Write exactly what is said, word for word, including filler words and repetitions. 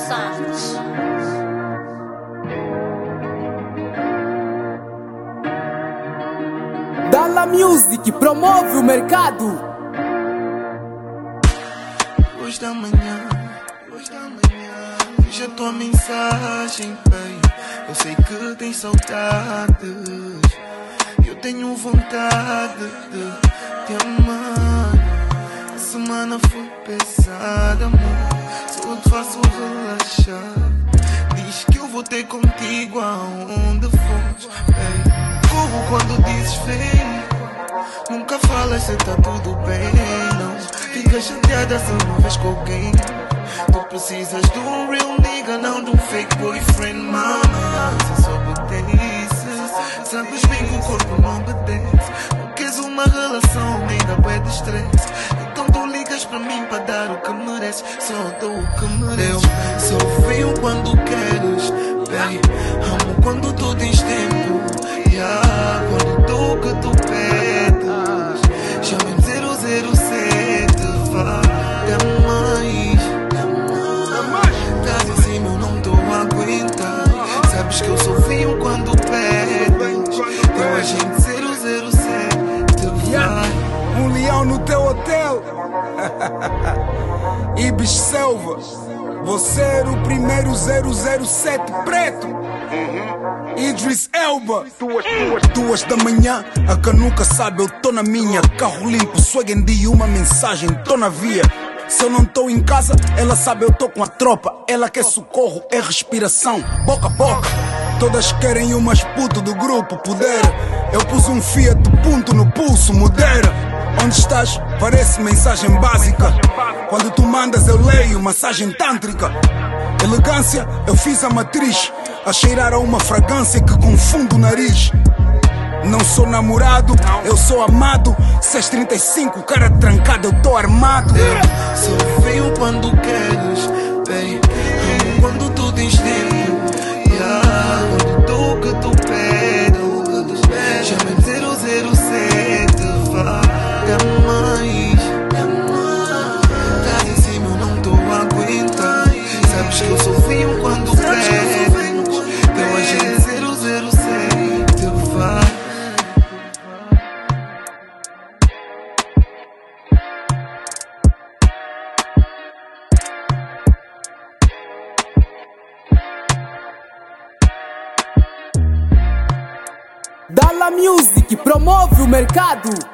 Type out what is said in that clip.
Santos. Dalla Music promove o mercado. Hoje da manhã, hoje da manhã, veja a tua mensagem, bem. Eu sei que tens saudades, eu tenho vontade de te amar. A semana foi pesada, amor, só te faço relaxar. Diz que eu vou ter contigo aonde fores, bem. Corro quando dizes vem, nunca falas se tá tudo bem, não. Fica chateada se não vês com alguém. Tu precisas de um real nigga, não de um fake boyfriend, mama. Se só obedece, sabes bem que o corpo não obedece. Não queres uma relação, ainda bué de estresse. Então tu ligas pra mim pra dar o que mereces. Só dou o que mereces. Eu só venho quando queres, bem. Amo quando tu tens tempo, yeah. Quando dou o que tu pedes, chama-me zero zero sete, vai. Dá mais, estás em cima, eu não tô a aguentar. Sabes que eu só venho quando pedes. Teu agente zero zero sete, vai. Um leão no teu hotel. Ibis Selva, você era o primeiro zero zero sete preto. Idris Elba, duas, duas, duas da manhã, a canuca sabe, eu tô na minha. Carro limpo, swag and D, uma mensagem, tô na via. Se eu não tô em casa, ela sabe, eu tô com a tropa. Ela quer socorro, é respiração, boca a boca. Todas querem umas puto do grupo, poder. Eu pus um Fiat Punto no pulso, modera. Onde estás? Parece mensagem básica. Quando tu mandas eu leio, massagem tântrica. Elegância, eu fiz a matriz, a cheirar a uma fragrância que confunde o nariz. Não sou namorado, eu sou amado. seiscentos e trinta e cinco, cara trancado, eu tô armado. Eu só venho quando queres, bem. Amo quando tu tens tempo, yeah. Quando dou o que tu pedes, chama-me zero zero sete, vai. Dá mais, estás em cima, eu não tô a aguentar. Sabes que eu só venho quando pedes. Teu agente zero zero sete, vai. Dalla Music promove o mercado.